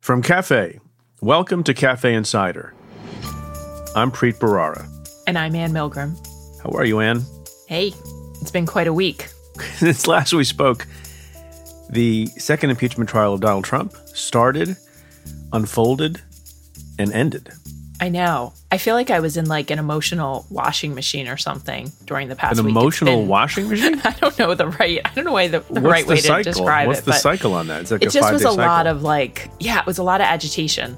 From Cafe, welcome to Cafe Insider. I'm Preet Bharara. And I'm Ann Milgram. How are you, Ann? Hey, it's been quite a week. Since last we spoke, the second impeachment trial of Donald Trump started, unfolded, and ended. I know. I feel like I was in like an emotional washing machine or something during the past week. An emotional washing machine? I don't know the right way to describe What's it. the cycle on that? It's like it just was a lot of it was a lot of agitation.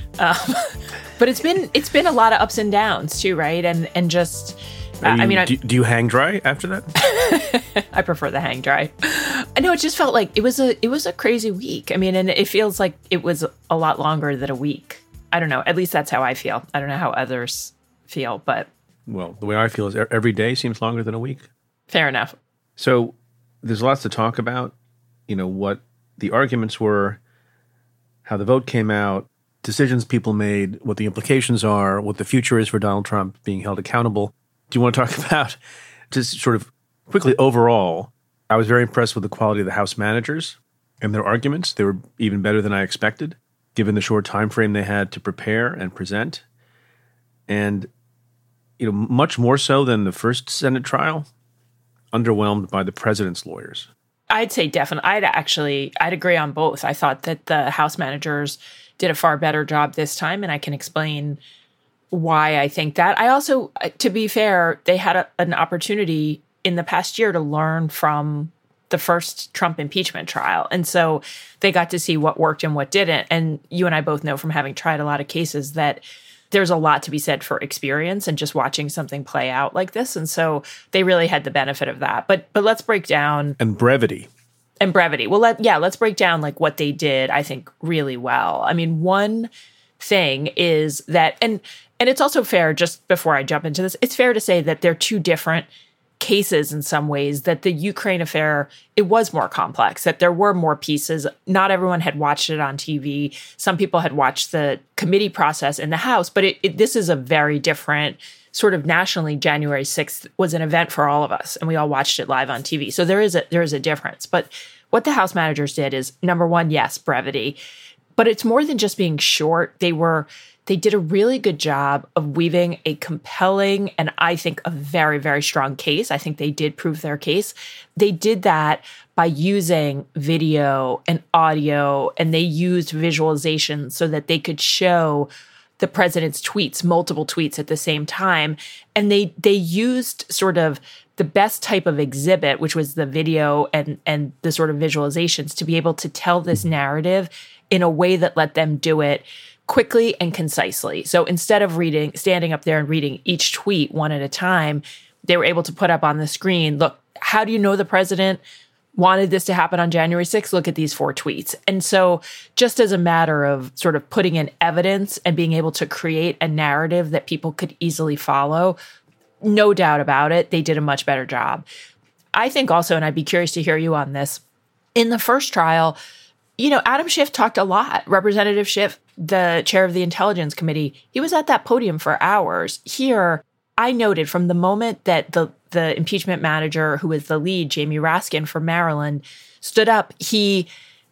But it's been a lot of ups and downs too, right? And just, do you hang dry after that? I prefer the hang dry. I know, it just felt like it was a crazy week. I mean, and it feels like it was a lot longer than a week. I don't know. At least that's how I feel. I don't know how others feel, but... Well, the way I feel is every day seems longer than a week. Fair enough. So there's lots to talk about, what the arguments were, how the vote came out, decisions people made, what the implications are, what the future is for Donald Trump being held accountable. Do you want to talk about, just sort of quickly overall, I was very impressed with the quality of the House managers and their arguments. They were even better than I expected, given the short time frame they had to prepare and present. And, much more so than the first Senate trial, underwhelmed by the president's lawyers. I'd say definitely. I'd agree on both. I thought that the House managers did a far better job this time, and I can explain why I think that. I also, to be fair, they had an opportunity in the past year to learn from the first Trump impeachment trial. And so they got to see what worked and what didn't. And you and I both know from having tried a lot of cases that there's a lot to be said for experience and just watching something play out like this. And so they really had the benefit of that. But let's break down. And brevity. Well, let's break down like what they did, I think, really well. I mean, one thing is that, and it's also fair, just before I jump into this, it's fair to say that they're two different cases in some ways, that the Ukraine affair, it was more complex, that there were more pieces. Not everyone had watched it on TV. Some people had watched the committee process in the House, but this is a very different sort of nationally. January 6th was an event for all of us, and we all watched it live on TV. So there is a difference. But what the House managers did is, number one, yes, brevity, but it's more than just being short. They did a really good job of weaving a compelling and I think a very, very strong case. I think they did prove their case. They did that by using video and audio, and they used visualization so that they could show the president's tweets, multiple tweets at the same time. And they used sort of the best type of exhibit, which was the video and the sort of visualizations, to be able to tell this narrative in a way that let them do it quickly and concisely. So instead of standing up there and reading each tweet one at a time, they were able to put up on the screen, look, how do you know the president wanted this to happen on January 6th? Look at these 4 tweets. And so just as a matter of sort of putting in evidence and being able to create a narrative that people could easily follow, no doubt about it, they did a much better job. I think also, and I'd be curious to hear you on this, in the first trial, Adam Schiff talked a lot. Representative Schiff, the chair of the Intelligence Committee, he was at that podium for hours. Here, I noted from the moment that the impeachment manager, who is the lead, Jamie Raskin from Maryland, stood up, he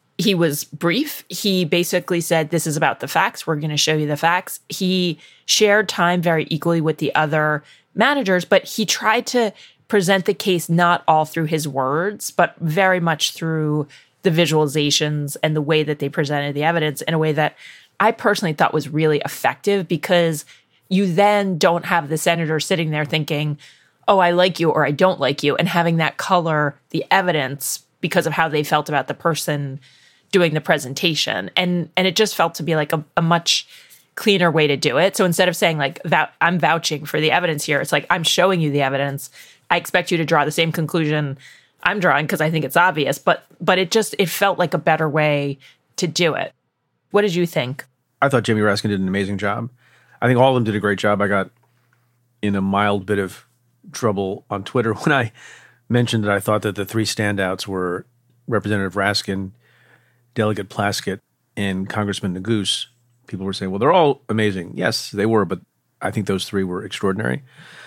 was brief. He basically said, this is about the facts. We're going to show you the facts. He shared time very equally with the other managers, but he tried to present the case not all through his words, but very much through the visualizations and the way that they presented the evidence in a way that I personally thought was really effective, because you then don't have the senator sitting there thinking, oh, I like you or I don't like you, and having that color the evidence because of how they felt about the person doing the presentation. And it just felt to be like a much cleaner way to do it. So instead of saying like that, I'm vouching for the evidence here, it's like, I'm showing you the evidence. I expect you to draw the same conclusion I'm drawing because I think it's obvious, but it felt like a better way to do it. What did you think? I thought Jamie Raskin did an amazing job. I think all of them did a great job. I got in a mild bit of trouble on Twitter when I mentioned that I thought that the 3 standouts were Representative Raskin, Delegate Plaskett, and Congressman Neguse. People were saying, well, they're all amazing. Yes, they were, but I think those 3 were extraordinary,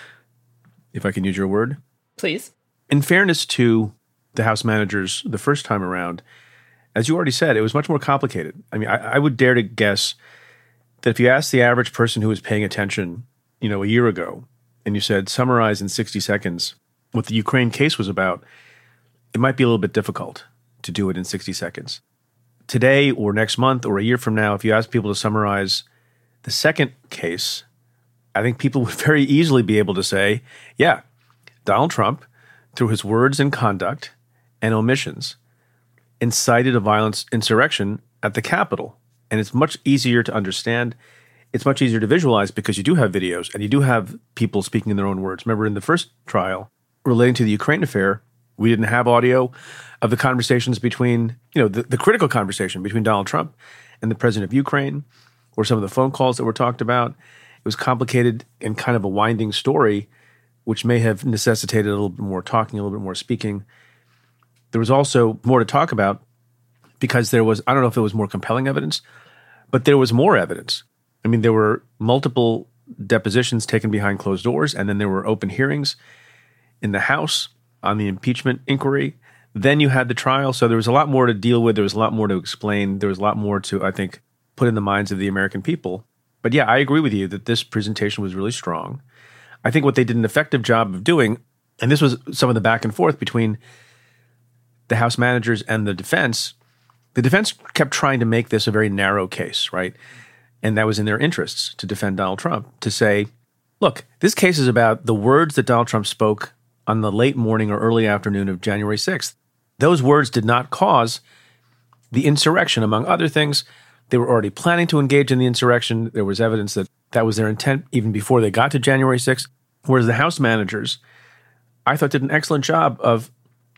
if I can use your word. Please. In fairness to the House managers the first time around, as you already said, it was much more complicated. I mean, I would dare to guess that if you asked the average person who was paying attention, a year ago, and you said, summarize in 60 seconds what the Ukraine case was about, it might be a little bit difficult to do it in 60 seconds. Today or next month or a year from now, if you ask people to summarize the second case, I think people would very easily be able to say, yeah, Donald Trump, through his words and conduct and omissions, incited a violent insurrection at the Capitol. And it's much easier to understand. It's much easier to visualize because you do have videos and you do have people speaking in their own words. Remember in the first trial relating to the Ukraine affair, we didn't have audio of the conversations between, the critical conversation between Donald Trump and the president of Ukraine, or some of the phone calls that were talked about. It was complicated and kind of a winding story, which may have necessitated a little bit more talking, a little bit more speaking. There was also more to talk about because there was, I don't know if it was more compelling evidence, but there was more evidence. I mean, there were multiple depositions taken behind closed doors, and then there were open hearings in the House on the impeachment inquiry. Then you had the trial. So there was a lot more to deal with. There was a lot more to explain. There was a lot more to, I think, put in the minds of the American people. But yeah, I agree with you that this presentation was really strong. I think what they did an effective job of doing, and this was some of the back and forth between the House managers and the defense kept trying to make this a very narrow case, right? And that was in their interests to defend Donald Trump, to say, look, this case is about the words that Donald Trump spoke on the late morning or early afternoon of January 6th. Those words did not cause the insurrection, among other things. They were already planning to engage in the insurrection. There was evidence that that was their intent even before they got to January 6th. Whereas the House managers, I thought, did an excellent job of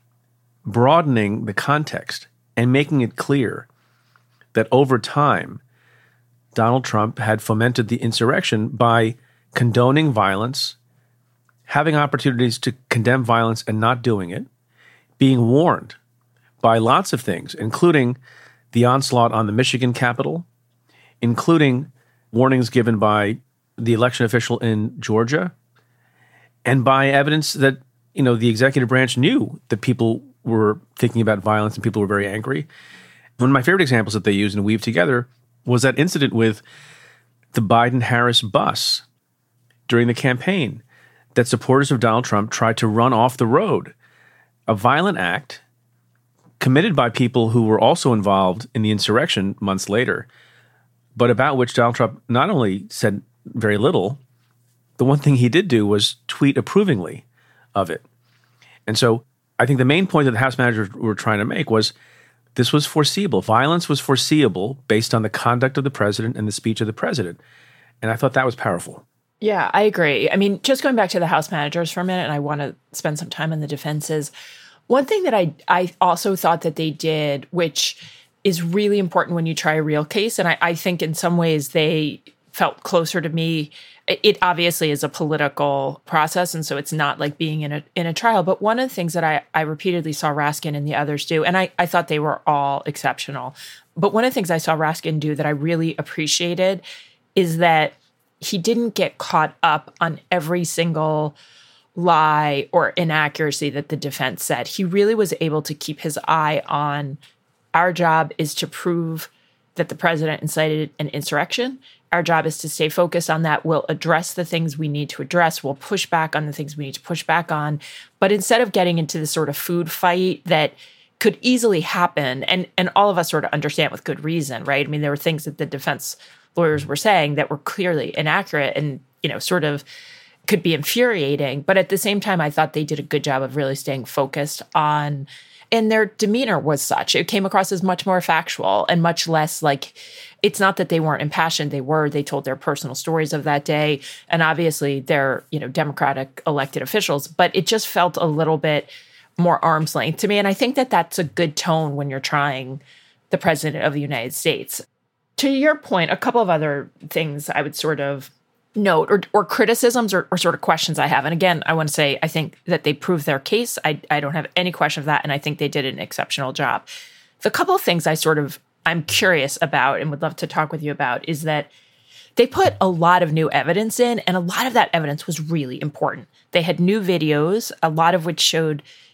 broadening the context and making it clear that over time, Donald Trump had fomented the insurrection by condoning violence, having opportunities to condemn violence and not doing it, being warned by lots of things, including the onslaught on the Michigan Capitol, including warnings given by the election official in Georgia, and by evidence that, the executive branch knew that people were thinking about violence and people were very angry. One of my favorite examples that they used and weave together was that incident with the Biden-Harris bus during the campaign that supporters of Donald Trump tried to run off the road, a violent act committed by people who were also involved in the insurrection months later, but about which Donald Trump not only said very little, the one thing he did do was tweet approvingly of it. And so I think the main point that the House managers were trying to make was this was foreseeable. Violence was foreseeable based on the conduct of the president and the speech of the president. And I thought that was powerful. Yeah, I agree. I mean, just going back to the House managers for a minute, and I want to spend some time on the defenses. One thing that I also thought that they did, which is really important when you try a real case, and I think in some ways they felt closer to me. It obviously is a political process, and so it's not like being in a trial. But one of the things that I repeatedly saw Raskin and the others do, and I thought they were all exceptional, but one of the things I saw Raskin do that I really appreciated is that he didn't get caught up on every single lie or inaccuracy that the defense said. He really was able to keep his eye on our job is to prove that the president incited an insurrection. Our job is to stay focused on that. We'll address the things we need to address. We'll push back on the things we need to push back on. But instead of getting into this sort of food fight that could easily happen, and all of us sort of understand with good reason, right? I mean, there were things that the defense lawyers were saying that were clearly inaccurate and, sort of could be infuriating. But at the same time, I thought they did a good job of really staying focused on, and their demeanor was such. It came across as much more factual and much less like, it's not that they weren't impassioned. They told their personal stories of that day. And obviously they're, Democratic elected officials, but it just felt a little bit more arm's length to me. And I think that that's a good tone when you're trying the president of the United States. To your point, a couple of other things I would sort of note or criticisms or sort of questions I have. And again, I want to say, I think that they proved their case. I don't have any question of that. And I think they did an exceptional job. The couple of things I'm curious about and would love to talk with you about is that they put a lot of new evidence in, and a lot of that evidence was really important. They had new videos, a lot of which showed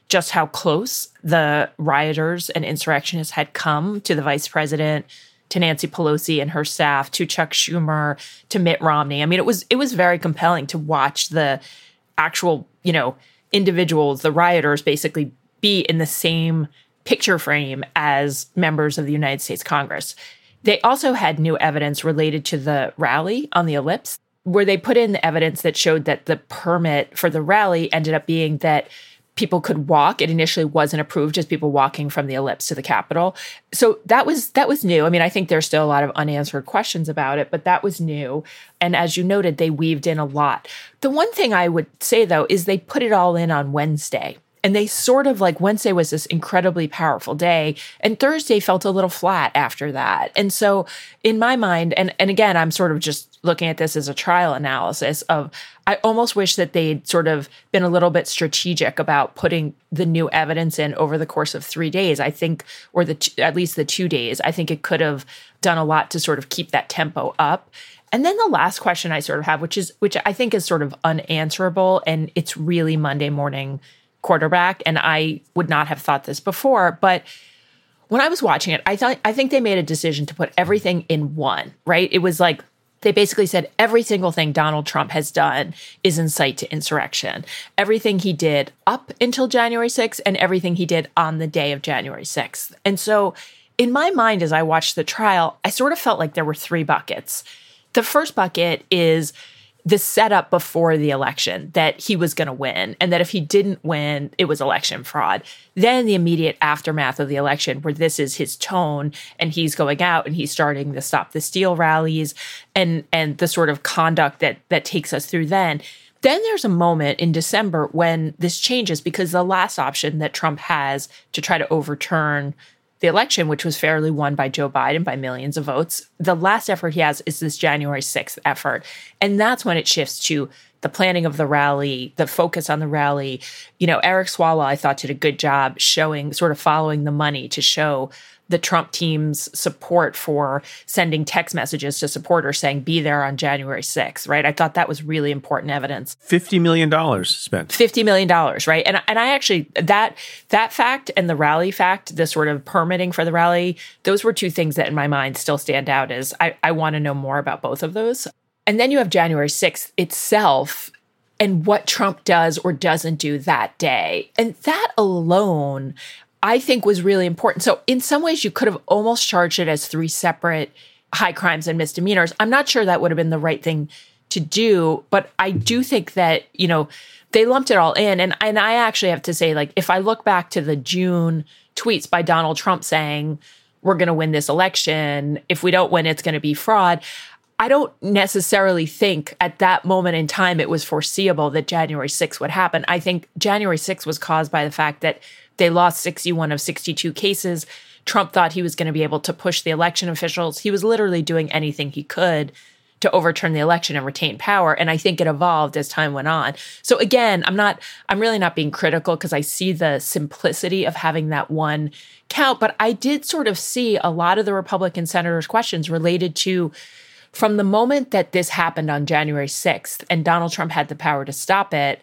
just how close the rioters and insurrectionists had come to the vice president, to Nancy Pelosi and her staff, to Chuck Schumer, to Mitt Romney. I mean, it was very compelling to watch the actual, individuals, the rioters, basically be in the same picture frame as members of the United States Congress. They also had new evidence related to the rally on the Ellipse, where they put in the evidence that showed that the permit for the rally ended up being that people could walk. It initially wasn't approved as people walking from the Ellipse to the Capitol. So that was new. I mean, I think there's still a lot of unanswered questions about it, but that was new. And as you noted, they weaved in a lot. The one thing I would say, though, is they put it all in on Wednesday. And they sort of Wednesday was this incredibly powerful day, and Thursday felt a little flat after that. And so in my mind, and again, I'm sort of just looking at this as a trial analysis of, I almost wish that they'd sort of been a little bit strategic about putting the new evidence in over the course of 3 days, I think, or at least the 2 days. I think it could have done a lot to sort of keep that tempo up. And then the last question I sort of have, which I think is sort of unanswerable, and it's really Monday morning quarterback, and I would not have thought this before, but when I was watching it, I think they made a decision to put everything in one, right? It was like they basically said every single thing Donald Trump has done is incite to insurrection. Everything he did up until January 6th and everything he did on the day of January 6th. And so in my mind, as I watched the trial, I sort of felt like there were 3 buckets. The first bucket is the setup before the election, that he was going to win, and that if he didn't win, it was election fraud. Then the immediate aftermath of the election, where this is his tone, and he's going out and he's starting the Stop the Steal rallies, and the sort of conduct that takes us through then. Then there's a moment in December when this changes, because the last option that Trump has to try to overturn the election, which was fairly won by Joe Biden by millions of votes, the last effort he has is this January 6th effort. And that's when it shifts to the planning of the rally, the focus on the rally. Eric Swalwell, I thought, did a good job showing, sort of following the money to show the Trump team's support for sending text messages to supporters saying, be there on January 6th, right? I thought that was really important evidence. $50 million spent. $50 million, right? And I actually, that fact and the rally fact, the sort of permitting for the rally, those were 2 things that in my mind still stand out as I want to know more about both of those. And then you have January 6th itself and what Trump does or doesn't do that day. And that alone, I think, was really important. So in some ways, you could have almost charged it as 3 separate high crimes and misdemeanors. I'm not sure that would have been the right thing to do, but I do think that, they lumped it all in. And I actually have to say, if I look back to the June tweets by Donald Trump saying, we're going to win this election, if we don't win, it's going to be fraud, I don't necessarily think at that moment in time it was foreseeable that January 6th would happen. I think January 6th was caused by the fact that they lost 61 of 62 cases. Trump thought he was going to be able to push the election officials. He was literally doing anything he could to overturn the election and retain power. And I think it evolved as time went on. So again, I'm really not being critical, because I see the simplicity of having that one count. But I did sort of see a lot of the Republican senators' questions related to, from the moment that this happened on January 6th and Donald Trump had the power to stop it,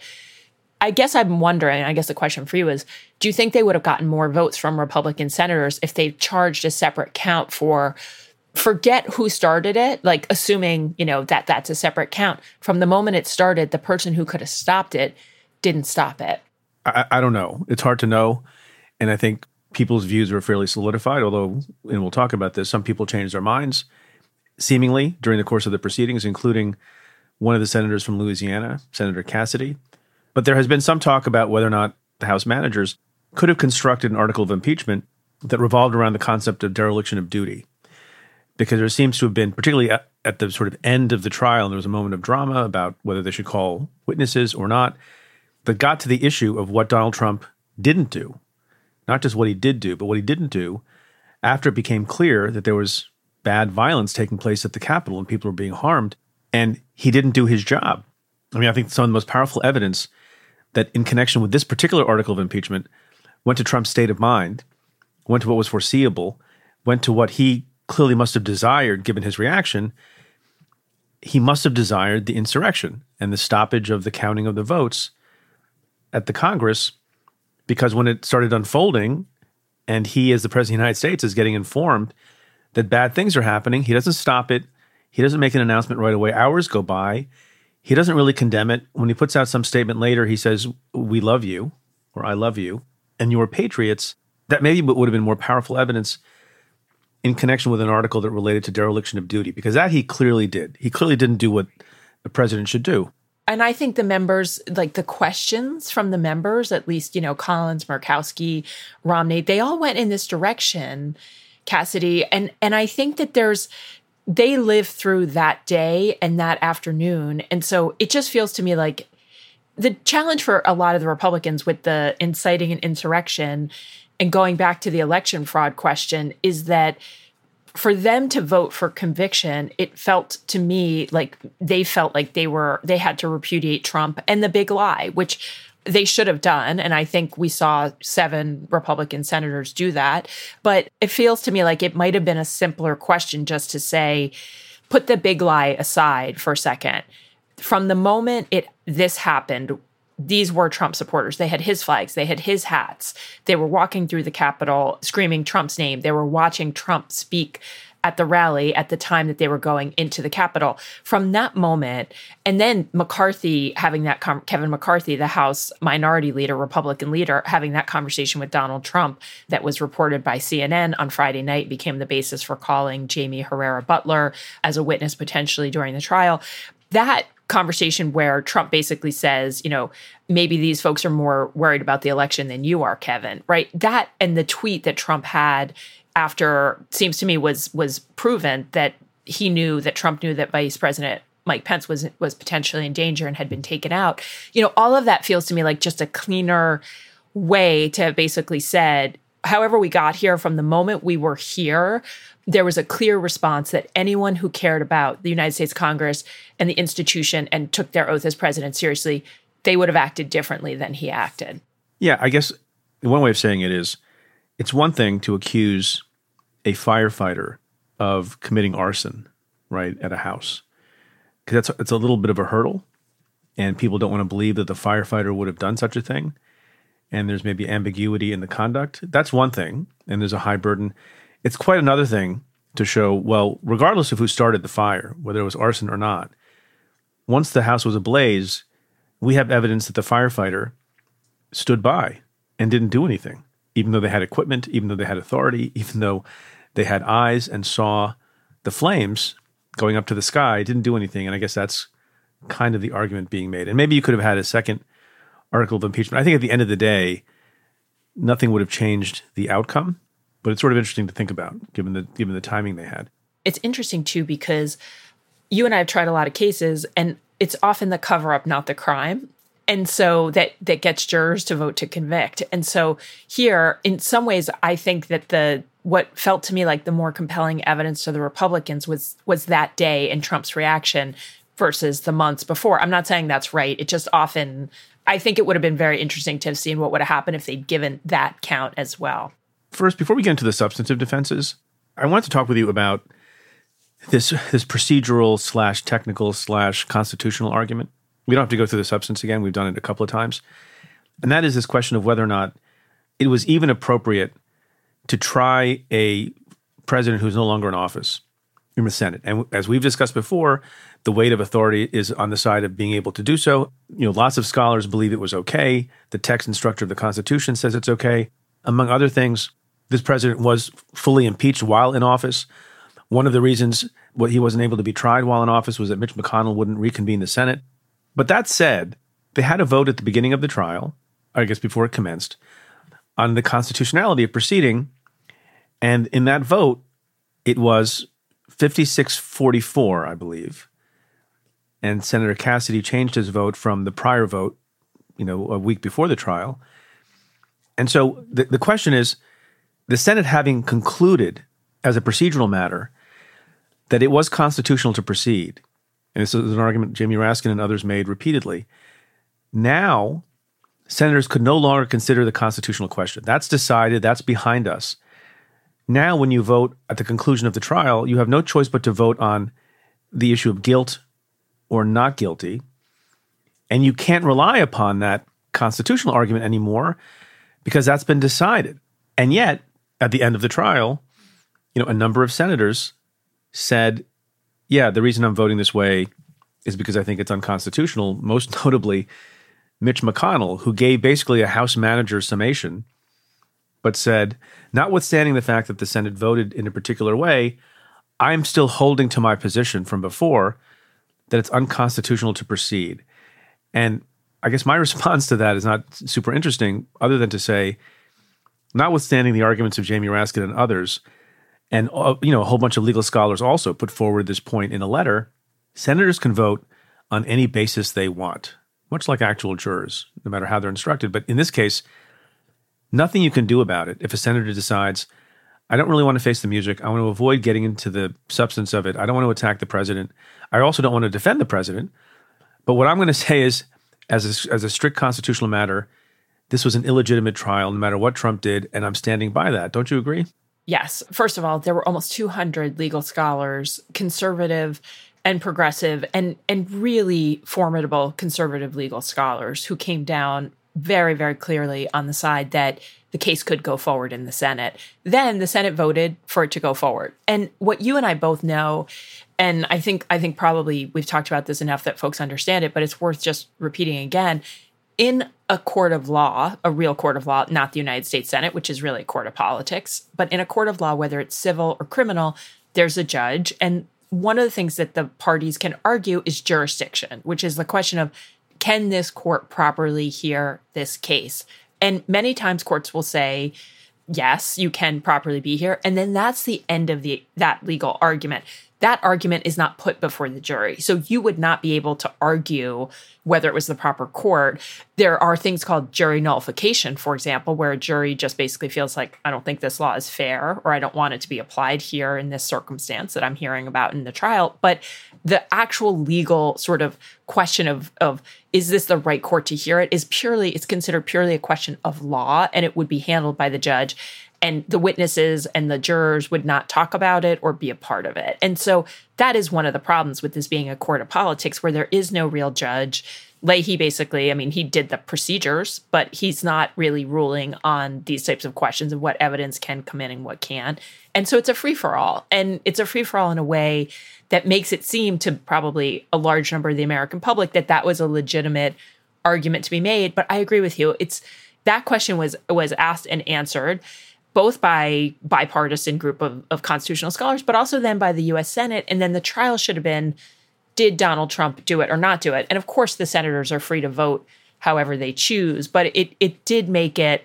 I guess I'm wondering, I guess the question for you is, do you think they would have gotten more votes from Republican senators if they charged a separate count for, forget who started it, assuming, that that's a separate count. From the moment it started, the person who could have stopped it didn't stop it. I don't know. It's hard to know. And I think people's views are fairly solidified, although, and we'll talk about this, some people changed their minds, seemingly, during the course of the proceedings, including one of the senators from Louisiana, Senator Cassidy. But there has been some talk about whether or not the House managers could have constructed an article of impeachment that revolved around the concept of dereliction of duty. Because there seems to have been, particularly at the sort of end of the trial, and there was a moment of drama about whether they should call witnesses or not, that got to the issue of what Donald Trump didn't do. Not just what he did do, but what he didn't do after it became clear that there was bad violence taking place at the Capitol and people were being harmed, and he didn't do his job. I mean, I think some of the most powerful evidence that in connection with this particular article of impeachment went to Trump's state of mind, went to what was foreseeable, went to what he clearly must have desired given his reaction. He must have desired the insurrection and the stoppage of the counting of the votes at the Congress because when it started unfolding and he, as the president of the United States, is getting informed that bad things are happening, he doesn't stop it. He doesn't make an announcement right away. Hours go by. He doesn't really condemn it. When he puts out some statement later, he says, "We love you," or "I love you, and you're patriots." That maybe would have been more powerful evidence in connection with an article that related to dereliction of duty, because that he clearly did. He clearly didn't do what the president should do. And I think the members, like the questions from the members, at least, Collins, Murkowski, Romney, they all went in this direction, Cassidy. And I think that they lived through that day and that afternoon. And so it just feels to me like the challenge for a lot of the Republicans with the inciting an insurrection and going back to the election fraud question is that for them to vote for conviction, it felt to me like they felt like they had to repudiate Trump and the big lie, which they should have done. And I think we saw 7 Republican senators do that. But it feels to me like it might have been a simpler question just to say, put the big lie aside for a second. From the moment this happened, these were Trump supporters. They had his flags. They had his hats. They were walking through the Capitol screaming Trump's name. They were watching Trump speak at the rally at the time that they were going into the Capitol. From that moment, and then McCarthy having that, Kevin McCarthy, the House Minority Leader, Republican leader, having that conversation with Donald Trump that was reported by CNN on Friday night became the basis for calling Jamie Herrera Butler as a witness potentially during the trial. That conversation where Trump basically says, maybe these folks are more worried about the election than you are, Kevin, right? That and the tweet that Trump had after seems to me was proven that Trump knew that Vice President Mike Pence was potentially in danger and had been taken out. All of that feels to me like just a cleaner way to have basically said, however we got here, from the moment we were here, there was a clear response that anyone who cared about the United States Congress and the institution and took their oath as president seriously, they would have acted differently than he acted. Yeah, I guess one way of saying it is, it's one thing to accuse a firefighter of committing arson, right, at a house, because it's a little bit of a hurdle, and people don't want to believe that the firefighter would have done such a thing, and there's maybe ambiguity in the conduct. That's one thing, and there's a high burden. It's quite another thing to show, well, regardless of who started the fire, whether it was arson or not, once the house was ablaze, we have evidence that the firefighter stood by and didn't do anything, even though they had equipment, even though they had authority, even though they had eyes and saw the flames going up to the sky, didn't do anything. And I guess that's kind of the argument being made. And maybe you could have had a second article of impeachment. I think at the end of the day, nothing would have changed the outcome. But it's sort of interesting to think about, given the timing they had. It's interesting, too, because you and I have tried a lot of cases, and it's often the cover-up, not the crime. And so that gets jurors to vote to convict. And so here, in some ways, I think that what felt to me like the more compelling evidence to the Republicans was that day and Trump's reaction versus the months before. I'm not saying that's right. It just often, I think it would have been very interesting to have seen what would have happened if they'd given that count as well. First, before we get into the substantive defenses, I wanted to talk with you about this procedural / technical / constitutional argument. We don't have to go through the substance again. We've done it a couple of times. And that is this question of whether or not it was even appropriate to try a president who's no longer in office in the Senate. And as we've discussed before, the weight of authority is on the side of being able to do so. Lots of scholars believe it was okay. The text and structure of the Constitution says it's okay. Among other things, this president was fully impeached while in office. One of the reasons he wasn't able to be tried while in office was that Mitch McConnell wouldn't reconvene the Senate. But that said, they had a vote at the beginning of the trial, I guess before it commenced, on the constitutionality of proceeding. And in that vote, it was 56-44, I believe. And Senator Cassidy changed his vote from the prior vote, a week before the trial. And so the question is, the Senate having concluded as a procedural matter that it was constitutional to proceed, and this is an argument Jamie Raskin and others made repeatedly, now senators could no longer consider the constitutional question. That's decided. That's behind us. Now when you vote at the conclusion of the trial, you have no choice but to vote on the issue of guilt or not guilty, and you can't rely upon that constitutional argument anymore because that's been decided. And yet, at the end of the trial, a number of senators said, yeah, the reason I'm voting this way is because I think it's unconstitutional, most notably Mitch McConnell, who gave basically a House manager summation, but said, notwithstanding the fact that the Senate voted in a particular way, I'm still holding to my position from before that it's unconstitutional to proceed. And I guess my response to that is not super interesting, other than to say, notwithstanding the arguments of Jamie Raskin and others, and a whole bunch of legal scholars also put forward this point in a letter, senators can vote on any basis they want, much like actual jurors, no matter how they're instructed. But in this case, nothing you can do about it if a senator decides, I don't really want to face the music. I want to avoid getting into the substance of it. I don't want to attack the president. I also don't want to defend the president. But what I'm going to say is, as a strict constitutional matter, this was an illegitimate trial, no matter what Trump did, and I'm standing by that. Don't you agree? Yes. First of all, there were almost 200 legal scholars, conservative and progressive, and really formidable conservative legal scholars who came down very, very clearly on the side that the case could go forward in the Senate. Then the Senate voted for it to go forward. And what you and I both know, and I think probably we've talked about this enough that folks understand it, but it's worth just repeating again, in a court of law, a real court of law, not the United States Senate, which is really a court of politics, but in a court of law, whether it's civil or criminal, there's a judge. And one of the things that the parties can argue is jurisdiction, which is the question of, can this court properly hear this case? And many times courts will say, yes, you can properly be here. And then that's the end of that legal argument. That argument is not put before the jury. So you would not be able to argue whether it was the proper court. There are things called jury nullification, for example, where a jury just basically feels like, I don't think this law is fair, or I don't want it to be applied here in this circumstance that I'm hearing about in the trial. But the actual legal sort of question of is this the right court to hear it it's considered purely a question of law, and it would be handled by the judge. And the witnesses and the jurors would not talk about it or be a part of it. And so that is one of the problems with this being a court of politics, where there is no real judge. Leahy basically, he did the procedures, but he's not really ruling on these types of questions of what evidence can come in and what can't. And so it's a free-for-all. And it's a free-for-all in a way that makes it seem to probably a large number of the American public that was a legitimate argument to be made. But I agree with you. That question was asked and answered, both by bipartisan group of constitutional scholars, but also then by the U.S. Senate. And then the trial should have been, did Donald Trump do it or not do it? And of course, the senators are free to vote however they choose. But it did make it,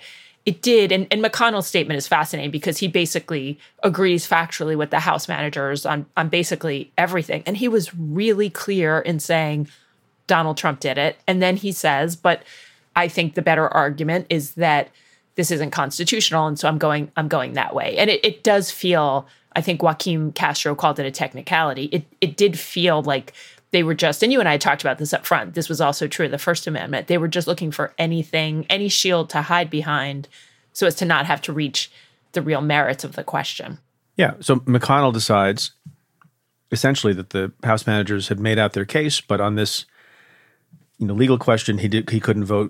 and McConnell's statement is fascinating because he basically agrees factually with the House managers on basically everything. And he was really clear in saying Donald Trump did it. And then he says, but I think the better argument is that this isn't constitutional, and so I'm going that way. And it does feel, I think Joaquin Castro called it a technicality. It did feel like they were just, and you and I talked about this up front, this was also true of the First Amendment, they were just looking for anything, any shield to hide behind so as to not have to reach the real merits of the question. Yeah, so McConnell decides essentially that the House managers had made out their case, but on this legal question, he couldn't vote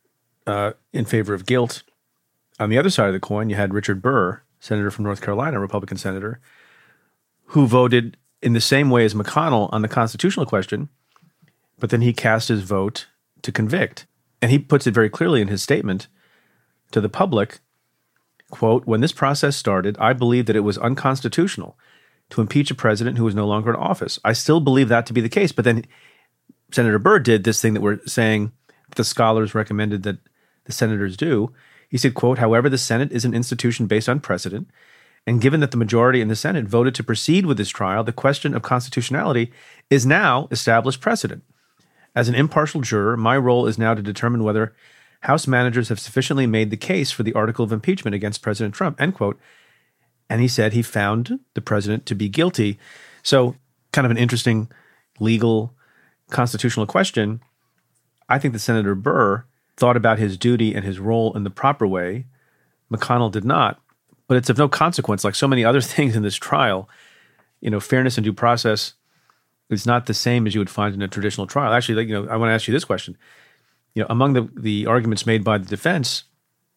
in favor of guilt. On the other side of the coin, you had Richard Burr, senator from North Carolina, Republican senator, who voted in the same way as McConnell on the constitutional question, but then he cast his vote to convict. And he puts it very clearly in his statement to the public, quote, when this process started, I believed that it was unconstitutional to impeach a president who was no longer in office. I still believe that to be the case. But then Senator Burr did this thing that we're saying the scholars recommended that the senators do. He said, quote, however, the Senate is an institution based on precedent, and given that the majority in the Senate voted to proceed with this trial, the question of constitutionality is now established precedent. As an impartial juror, my role is now to determine whether House managers have sufficiently made the case for the article of impeachment against President Trump, end quote. And he said he found the president to be guilty. So kind of an interesting legal constitutional question. I think that Senator Burr thought about his duty and his role in the proper way. McConnell did not, but it's of no consequence. Like so many other things in this trial, fairness and due process is not the same as you would find in a traditional trial. Actually, I want to ask you this question. Among the arguments made by the defense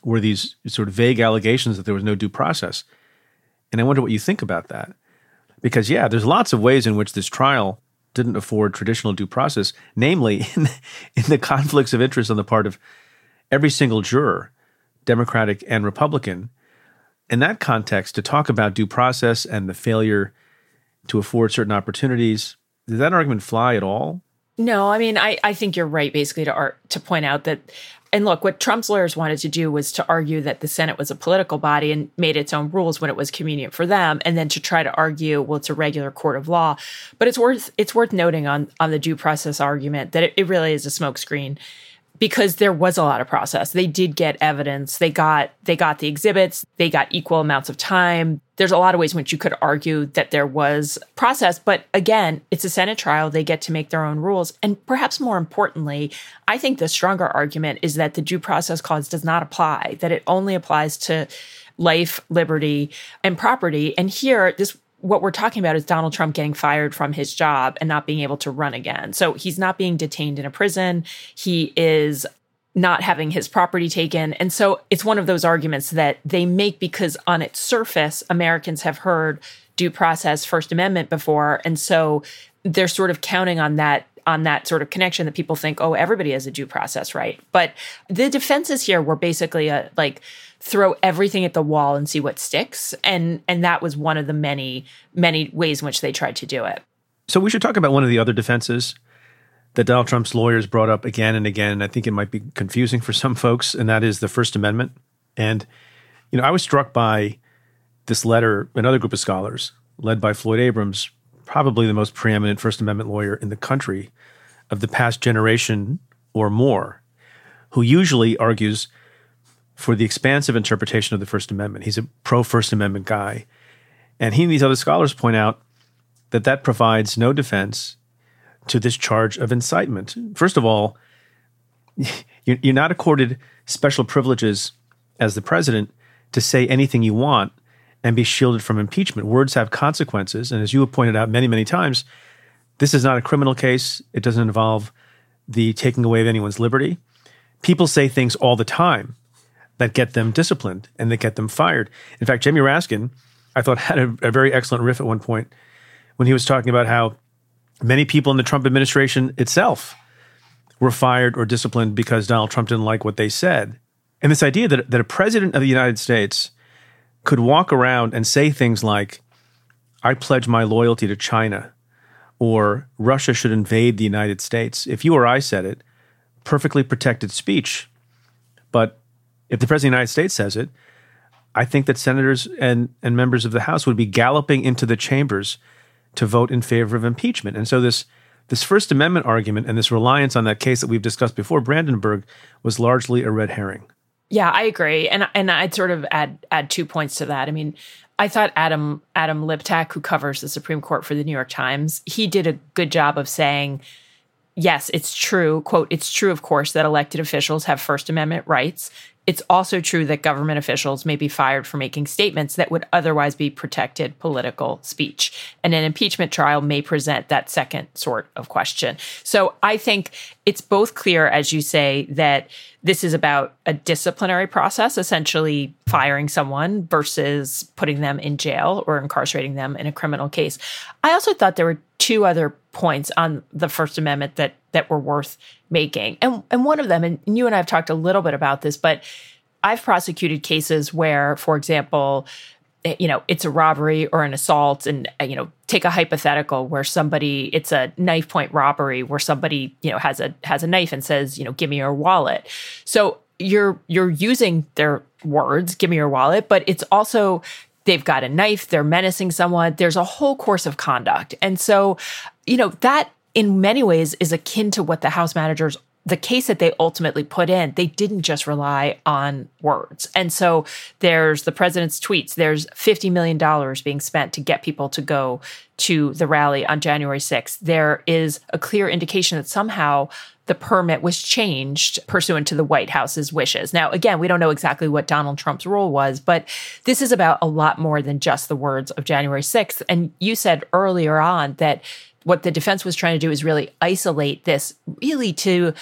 were these sort of vague allegations that there was no due process. And I wonder what you think about that. Because, yeah, there's lots of ways in which this trial didn't afford traditional due process, namely in the conflicts of interest on the part of every single juror, Democratic and Republican. In that context, to talk about due process and the failure to afford certain opportunities, did that argument fly at all? No, I mean, I think you're right, basically, to point out that, and look, what Trump's lawyers wanted to do was to argue that the Senate was a political body and made its own rules when it was convenient for them, and then to try to argue, well, it's a regular court of law. But it's worth noting on the due process argument that it really is a smokescreen, because there was a lot of process. They did get evidence. They got the exhibits. They got equal amounts of time. There's a lot of ways in which you could argue that there was process. But again, it's a Senate trial. They get to make their own rules. And perhaps more importantly, I think the stronger argument is that the due process clause does not apply, that it only applies to life, liberty, and property. And here, what we're talking about is Donald Trump getting fired from his job and not being able to run again. So he's not being detained in a prison. He is not having his property taken. And so it's one of those arguments that they make because on its surface, Americans have heard due process, First Amendment before. And so they're sort of counting on that sort of connection that people think, oh, everybody has a due process right. But the defenses here were basically throw everything at the wall and see what sticks. And that was one of the many, many ways in which they tried to do it. So we should talk about one of the other defenses that Donald Trump's lawyers brought up again and again. I think it might be confusing for some folks, and that is the First Amendment. And, I was struck by this letter, another group of scholars, led by Floyd Abrams, probably the most preeminent First Amendment lawyer in the country of the past generation or more, who usually argues for the expansive interpretation of the First Amendment. He's a pro-First Amendment guy. And he and these other scholars point out that provides no defense to this charge of incitement. First of all, you're not accorded special privileges as the president to say anything you want and be shielded from impeachment. Words have consequences. And as you have pointed out many, many times, this is not a criminal case. It doesn't involve the taking away of anyone's liberty. People say things all the time that get them disciplined and that get them fired. In fact, Jamie Raskin, I thought, had a very excellent riff at one point when he was talking about how many people in the Trump administration itself were fired or disciplined because Donald Trump didn't like what they said. And this idea that a president of the United States could walk around and say things like, I pledge my loyalty to China, or Russia should invade the United States. If you or I said it, perfectly protected speech. But if the President of the United States says it, I think that senators and members of the House would be galloping into the chambers to vote in favor of impeachment. And so this First Amendment argument and this reliance on that case that we've discussed before, Brandenburg, was largely a red herring. Yeah, I agree. And I'd sort of add 2 points to that. I mean, I thought Adam Liptak, who covers the Supreme Court for the New York Times, he did a good job of saying, yes, it's true, quote, it's true, of course, that elected officials have First Amendment rights. It's also true that government officials may be fired for making statements that would otherwise be protected political speech. And an impeachment trial may present that second sort of question. So I think it's both clear, as you say, that this is about a disciplinary process, essentially firing someone versus putting them in jail or incarcerating them in a criminal case. I also thought there were two other points on the First Amendment that were worth making. And one of them, and you and I have talked a little bit about this, but I've prosecuted cases where, for example, it's a robbery or an assault, and, take a hypothetical where it's a knife point robbery where somebody, has a knife and says, give me your wallet. So you're using their words, give me your wallet, but it's also, they've got a knife, they're menacing someone. There's a whole course of conduct. And so, that in many ways is akin to what the House managers, the case that they ultimately put in, they didn't just rely on words. And so there's the president's tweets. There's $50 million being spent to get people to go to the rally on January 6th. There is a clear indication that somehow the permit was changed pursuant to the White House's wishes. Now, again, we don't know exactly what Donald Trump's role was, but this is about a lot more than just the words of January 6th. And you said earlier on that what the defense was trying to do is really isolate this really to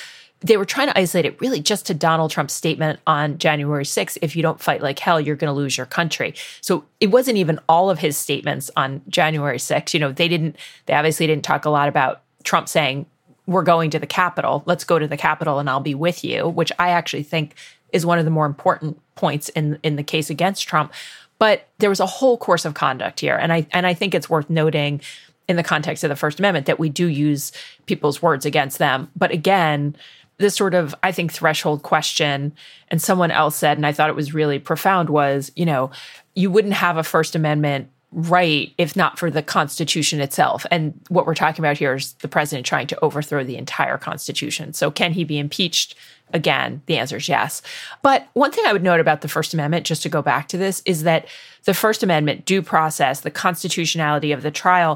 they were trying to isolate it really just to Donald Trump's statement on January 6th, if you don't fight like hell, you're going to lose your country. So it wasn't even all of his statements on January 6th. You know, they obviously didn't talk a lot about Trump saying, we're going to the Capitol, let's go to the Capitol and I'll be with you, which I actually think is one of the more important points in the case against Trump. But there was a whole course of conduct here. And I think it's worth noting in the context of the First Amendment that we do use people's words against them. But again, this sort of, I think, threshold question, and someone else said, and I thought it was really profound, was, you know, you wouldn't have a First Amendment right if not for the Constitution itself. And what we're talking about here is the president trying to overthrow the entire Constitution. So can he be impeached? Again, the answer is yes. But one thing I would note about the First Amendment, just to go back to this, is that the First Amendment, due process, the constitutionality of the trial,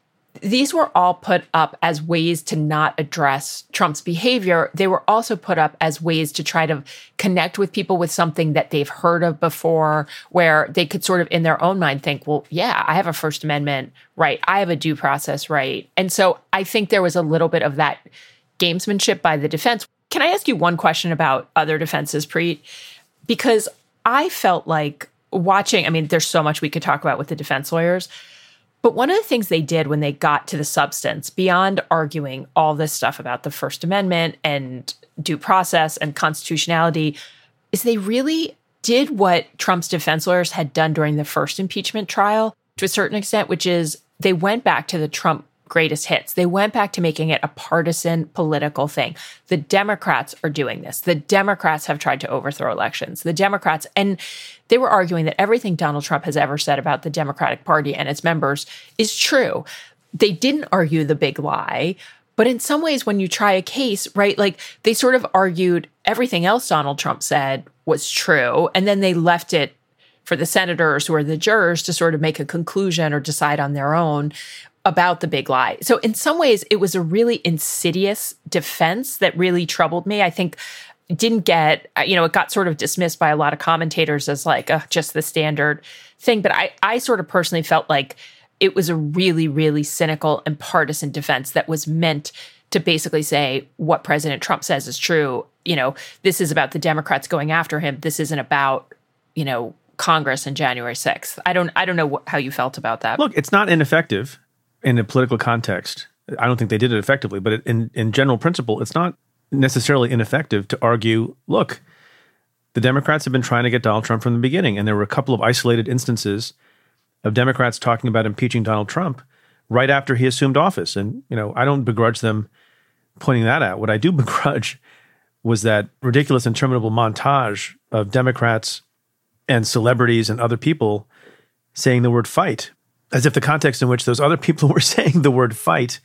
these were all put up as ways to not address Trump's behavior. They were also put up as ways to try to connect with people with something that they've heard of before, where they could sort of in their own mind think, well, yeah, I have a First Amendment right. I have a due process right. And so I think there was a little bit of that gamesmanship by the defense. Can I ask you one question about other defenses, Preet? Because I felt like watching, I mean, there's so much we could talk about with the defense lawyers, but one of the things they did when they got to the substance, beyond arguing all this stuff about the First Amendment and due process and constitutionality, is they really did what Trump's defense lawyers had done during the first impeachment trial to a certain extent, which is they went back to the Trump greatest hits. They went back to making it a partisan political thing. The Democrats are doing this. The Democrats have tried to overthrow elections. The Democrats, and they were arguing that everything Donald Trump has ever said about the Democratic Party and its members is true. They didn't argue the big lie, but in some ways, when you try a case, right, like they sort of argued everything else Donald Trump said was true, and then they left it for the senators who are the jurors to sort of make a conclusion or decide on their own about the big lie. So in some ways, it was a really insidious defense that really troubled me. I think didn't get, it got sort of dismissed by a lot of commentators as like just the standard thing. But I sort of personally felt like it was a really, really cynical and partisan defense that was meant to basically say what President Trump says is true. You know, this is about the Democrats going after him. This isn't about, Congress and January 6th. I don't know how you felt about that. Look, it's not ineffective in a political context. I don't think they did it effectively, but in general principle, it's not necessarily ineffective to argue, look, the Democrats have been trying to get Donald Trump from the beginning, and there were a couple of isolated instances of Democrats talking about impeaching Donald Trump right after he assumed office. And, I don't begrudge them pointing that out. What I do begrudge was that ridiculous, interminable montage of Democrats and celebrities and other people saying the word fight, as if the context in which those other people were saying the word fight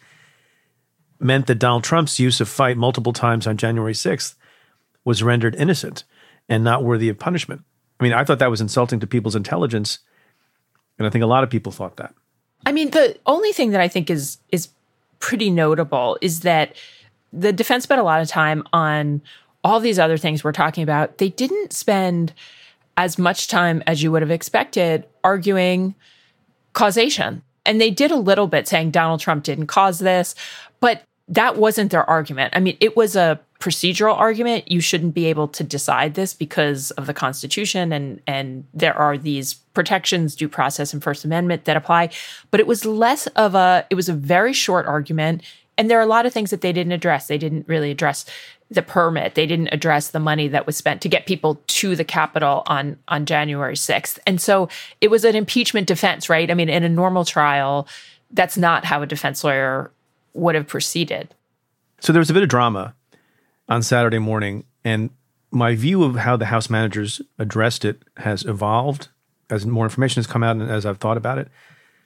meant that Donald Trump's use of fight multiple times on January 6th was rendered innocent and not worthy of punishment. I mean, I thought that was insulting to people's intelligence, and I think a lot of people thought that. I mean, the only thing that I think is pretty notable is that the defense spent a lot of time on all these other things we're talking about. They didn't spend as much time as you would have expected arguing causation. And they did a little bit saying Donald Trump didn't cause this, but that wasn't their argument. I mean, it was a procedural argument. You shouldn't be able to decide this because of the Constitution, and there are these protections, due process and First Amendment that apply. But it was it was a very short argument. And there are a lot of things that they didn't address. They didn't really address the permit. They didn't address the money that was spent to get people to the Capitol on January 6th. And so it was an impeachment defense, right? I mean, in a normal trial, that's not how a defense lawyer would have proceeded. So there was a bit of drama on Saturday morning, and my view of how the House managers addressed it has evolved as more information has come out and as I've thought about it.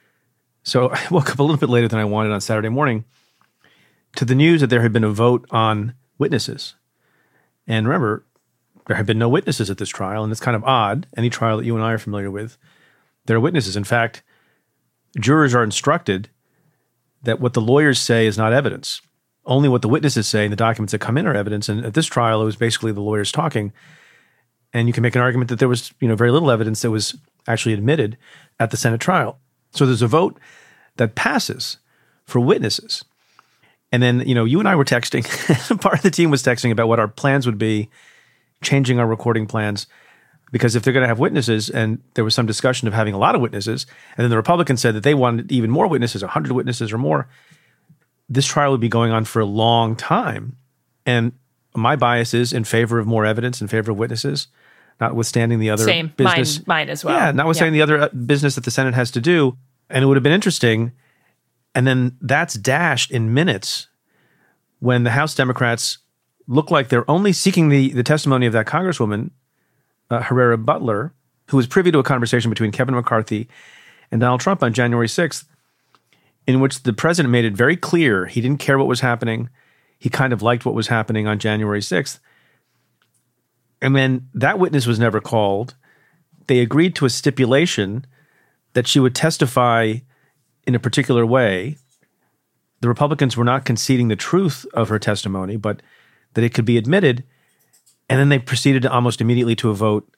So I woke up a little bit later than I wanted on Saturday morning to the news that there had been a vote on witnesses. And remember, there have been no witnesses at this trial, and it's kind of odd. Any trial that you and I are familiar with, there are witnesses. In fact, jurors are instructed that what the lawyers say is not evidence. Only what the witnesses say and the documents that come in are evidence. And at this trial, it was basically the lawyers talking. And you can make an argument that there was, very little evidence that was actually admitted at the Senate trial. So there's a vote that passes for witnesses. And then, you and I were texting. Part of the team was texting about what our plans would be, changing our recording plans. Because if they're going to have witnesses, and there was some discussion of having a lot of witnesses, and then the Republicans said that they wanted even more witnesses, 100 witnesses or more, this trial would be going on for a long time. And my bias is in favor of more evidence, in favor of witnesses, notwithstanding the other business. Mine as well. Yeah, notwithstanding the other business that the Senate has to do. And it would have been interesting. And then that's dashed in minutes when the House Democrats look like they're only seeking the testimony of that Congresswoman, Herrera Butler, who was privy to a conversation between Kevin McCarthy and Donald Trump on January 6th, in which the president made it very clear he didn't care what was happening. He kind of liked what was happening on January 6th. And then that witness was never called. They agreed to a stipulation that she would testify in a particular way. The Republicans were not conceding the truth of her testimony, but that it could be admitted. And then they proceeded almost immediately to a vote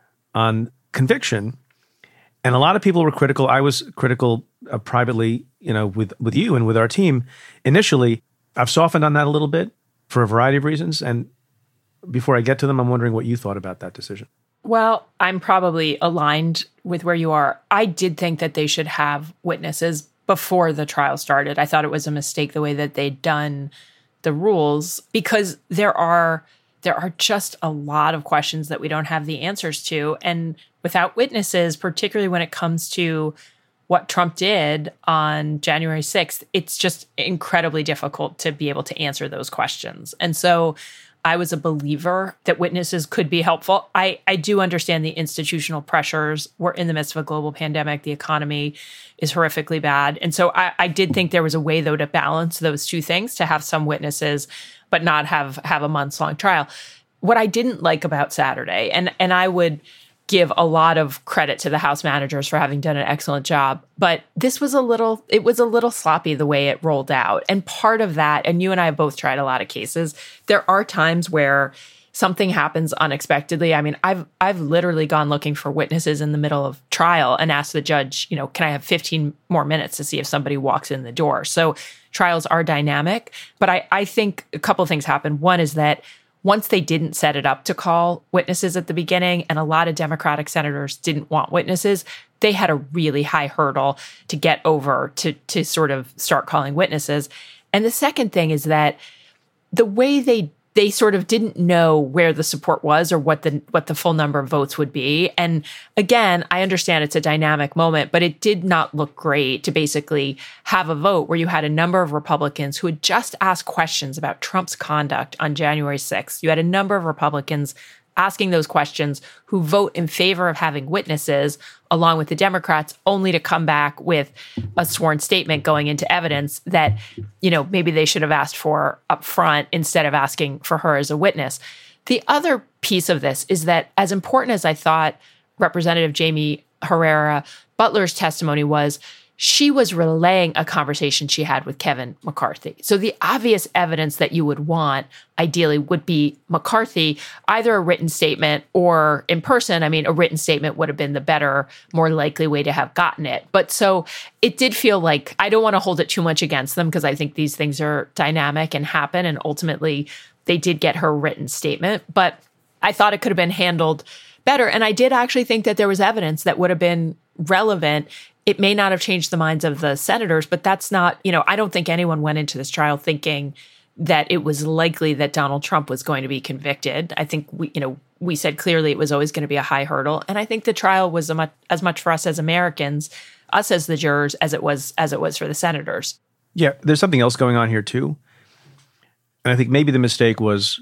on conviction. And a lot of people were critical. I was critical privately, with you and with our team. Initially, I've softened on that a little bit for a variety of reasons. And before I get to them, I'm wondering what you thought about that decision. Well, I'm probably aligned with where you are. I did think that they should have witnesses before the trial started. I thought it was a mistake the way that they'd done the rules, because there are just a lot of questions that we don't have the answers to. And without witnesses, particularly when it comes to what Trump did on January 6th, it's just incredibly difficult to be able to answer those questions. And so I was a believer that witnesses could be helpful. I do understand the institutional pressures. We're in the midst of a global pandemic. The economy is horrifically bad. And so I did think there was a way, though, to balance those two things, to have some witnesses, but not have a months-long trial. What I didn't like about Saturday, and I would give a lot of credit to the House managers for having done an excellent job, but this was a little sloppy the way it rolled out. And part of that, and you and I have both tried a lot of cases, there are times where something happens unexpectedly. I mean, I've literally gone looking for witnesses in the middle of trial and asked the judge, can I have 15 more minutes to see if somebody walks in the door? So trials are dynamic, but I think a couple of things happen. One is that once they didn't set it up to call witnesses at the beginning, and a lot of Democratic senators didn't want witnesses, they had a really high hurdle to get over to sort of start calling witnesses. And the second thing is that the way they sort of didn't know where the support was or what the full number of votes would be. And again, I understand it's a dynamic moment, but it did not look great to basically have a vote where you had a number of Republicans who had just asked questions about Trump's conduct on January 6th. You had a number of Republicans asking those questions who vote in favor of having witnesses along with the Democrats, only to come back with a sworn statement going into evidence that, maybe they should have asked for up front instead of asking for her as a witness. The other piece of this is that, as important as I thought Representative Jamie Herrera Butler's testimony was, she was relaying a conversation she had with Kevin McCarthy. So the obvious evidence that you would want, ideally, would be McCarthy, either a written statement or in person. I mean, a written statement would have been the better, more likely way to have gotten it. But so it did feel like, I don't want to hold it too much against them, because I think these things are dynamic and happen. And ultimately, they did get her written statement. But I thought it could have been handled better. And I did actually think that there was evidence that would have been relevant. It may not have changed the minds of the senators, but that's not, I don't think anyone went into this trial thinking that it was likely that Donald Trump was going to be convicted. I think we said clearly it was always going to be a high hurdle. And I think the trial was as much for us as Americans, us as the jurors, as it was for the senators. Yeah, there's something else going on here too. And I think maybe the mistake was,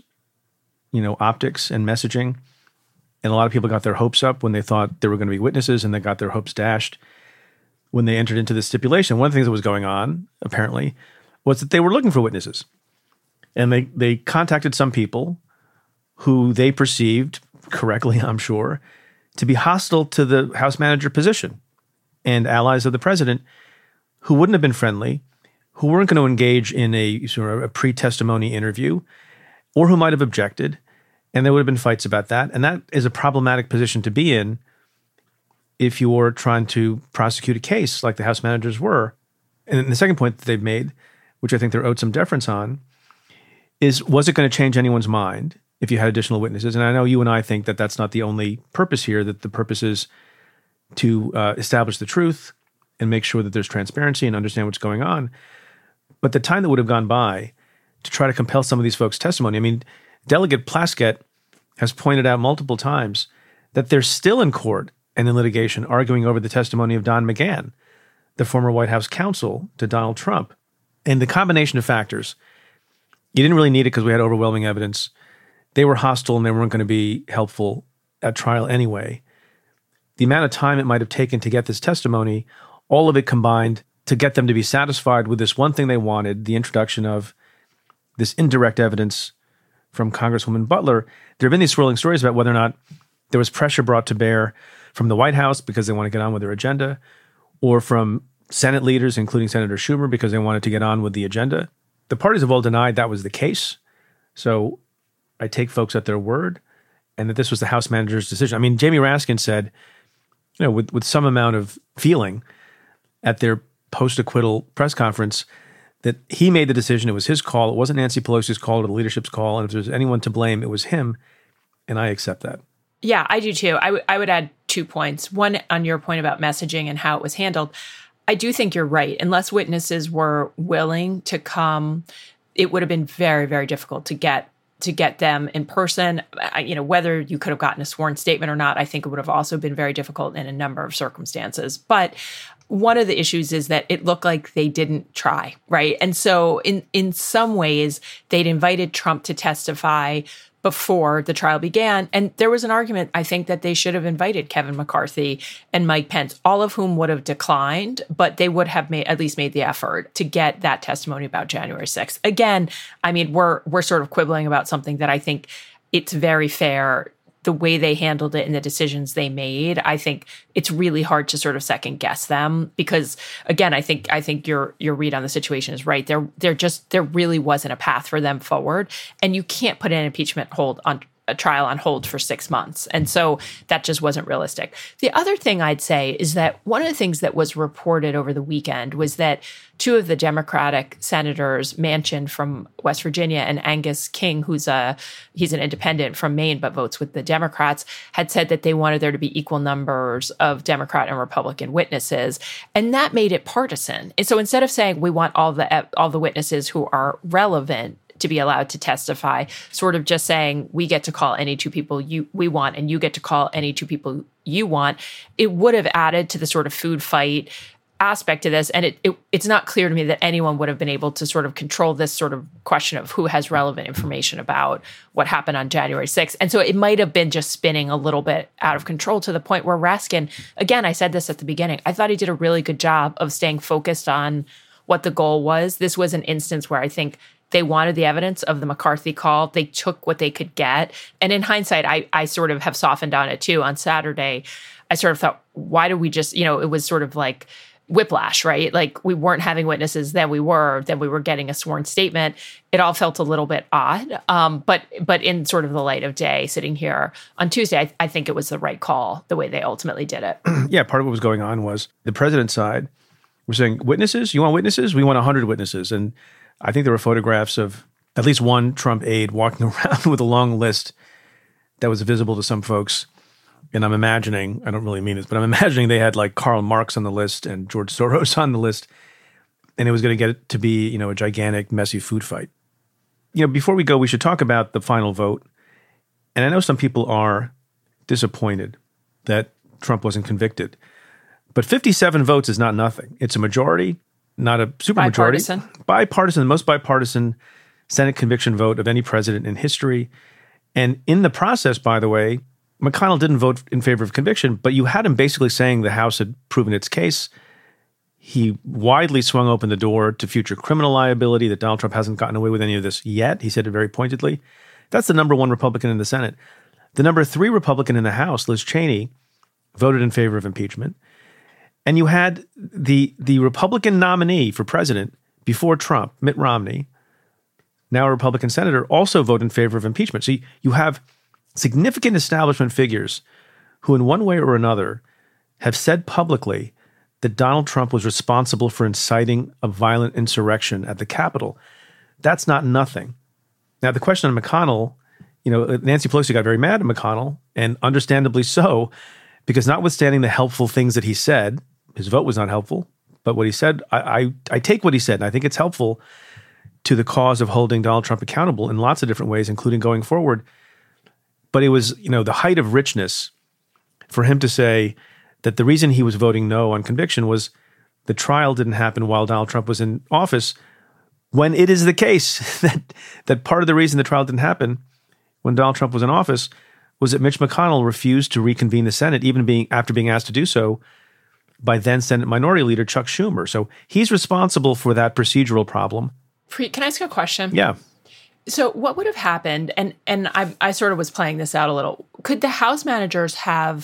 optics and messaging. And a lot of people got their hopes up when they thought there were going to be witnesses, and they got their hopes dashed when they entered into the stipulation. One of the things that was going on, apparently, was that they were looking for witnesses. And they contacted some people who they perceived, correctly I'm sure, to be hostile to the House manager position, and allies of the president who wouldn't have been friendly, who weren't going to engage in a sort of a pre-testimony interview, or who might have objected, and there would have been fights about that. And that is a problematic position to be in if you're trying to prosecute a case like the House managers were. And the second point that they've made, which I think they're owed some deference on, is was it going to change anyone's mind if you had additional witnesses? And I know you and I think that that's not the only purpose here, that the purpose is to establish the truth and make sure that there's transparency and understand what's going on. But the time that would have gone by to try to compel some of these folks' testimony, I mean, Delegate Plaskett has pointed out multiple times that they're still in court and in litigation arguing over the testimony of Don McGahn, the former White House counsel to Donald Trump. And the combination of factors, you didn't really need it because we had overwhelming evidence. They were hostile and they weren't going to be helpful at trial anyway. The amount of time it might have taken to get this testimony, all of it combined to get them to be satisfied with this one thing they wanted, the introduction of this indirect evidence from Congresswoman Butler. There have been these swirling stories about whether or not there was pressure brought to bear from the White House because they want to get on with their agenda, or from Senate leaders, including Senator Schumer, because they wanted to get on with the agenda. The parties have all denied that was the case. So I take folks at their word and that this was the House manager's decision. I mean, Jamie Raskin said, you know, with some amount of feeling at their post-acquittal press conference that he made the decision. It was his call. It wasn't Nancy Pelosi's call or the leadership's call. And if there's anyone to blame, it was him. And I accept that. Yeah, I do too. I would add 2 points. One, on your point about messaging and how it was handled. I do think you're right. Unless witnesses were willing to come, it would have been very, very difficult to get them in person. You know, whether you could have gotten a sworn statement or not, I think it would have also been very difficult in a number of circumstances. But one of the issues is that it looked like they didn't try, right? And so in some ways, they'd invited Trump to testify before the trial began. And there was an argument, I think, that they should have invited Kevin McCarthy and Mike Pence, all of whom would have declined, but they would have at least made the effort to get that testimony about January 6th. Again, I mean, we're sort of quibbling about something that I think it's very fair. The way they handled it and the decisions they made, I think it's really hard to sort of second guess them because, again, I think your read on the situation is right. There really wasn't a path for them forward, and you can't put an impeachment hold on a trial on hold for 6 months. And so that just wasn't realistic. The other thing I'd say is that one of the things that was reported over the weekend was that 2 of the Democratic senators, Manchin from West Virginia and Angus King, he's an independent from Maine but votes with the Democrats, had said that they wanted there to be equal numbers of Democrat and Republican witnesses. And that made it partisan. And so instead of saying we want all the witnesses who are relevant to be allowed to testify, sort of just saying we get to call any 2 people we want and you get to call any 2 people you want, it would have added to the sort of food fight aspect to this. And it's not clear to me that anyone would have been able to sort of control this sort of question of who has relevant information about what happened on January 6th. And so it might have been just spinning a little bit out of control to the point where Raskin, again, I said this at the beginning, I thought he did a really good job of staying focused on what the goal was. This was an instance where I think they wanted the evidence of the McCarthy call. They took what they could get. And in hindsight, I sort of have softened on it too. On Saturday, I sort of thought, why do we just, it was sort of like whiplash, right? Like we weren't having witnesses, then we were getting a sworn statement. It all felt a little bit odd. But in sort of the light of day, sitting here on Tuesday, I think it was the right call, the way they ultimately did it. Yeah, part of what was going on was the president's side was saying, witnesses? You want witnesses? We want 100 witnesses. And I think there were photographs of at least one Trump aide walking around with a long list that was visible to some folks. And I'm imagining, I don't really mean this, but I'm imagining they had like Karl Marx on the list and George Soros on the list. And it was going to get it to be, a gigantic, messy food fight. Before we go, we should talk about the final vote. And I know some people are disappointed that Trump wasn't convicted. But 57 votes is not nothing. It's a majority, not a supermajority. Bipartisan, the most bipartisan Senate conviction vote of any president in history. And in the process, by the way, McConnell didn't vote in favor of conviction, but you had him basically saying the House had proven its case. He widely swung open the door to future criminal liability, that Donald Trump hasn't gotten away with any of this yet. He said it very pointedly. That's the number 1 Republican in the Senate. The number 3 Republican in the House, Liz Cheney, voted in favor of impeachment. And you had the Republican nominee for president before Trump, Mitt Romney, now a Republican senator, also vote in favor of impeachment. So you have significant establishment figures who in one way or another have said publicly that Donald Trump was responsible for inciting a violent insurrection at the Capitol. That's not nothing. Now, the question on McConnell, Nancy Pelosi got very mad at McConnell, and understandably so, because notwithstanding the helpful things that he said, his vote was not helpful, but what he said, I take what he said, and I think it's helpful to the cause of holding Donald Trump accountable in lots of different ways, including going forward. But it was, the height of richness for him to say that the reason he was voting no on conviction was the trial didn't happen while Donald Trump was in office, when it is the case that part of the reason the trial didn't happen when Donald Trump was in office was that Mitch McConnell refused to reconvene the Senate, after being asked to do so by then Senate Minority Leader Chuck Schumer. So he's responsible for that procedural problem. Can I ask you a question? Yeah. So what would have happened, and I sort of was playing this out a little, could the House managers have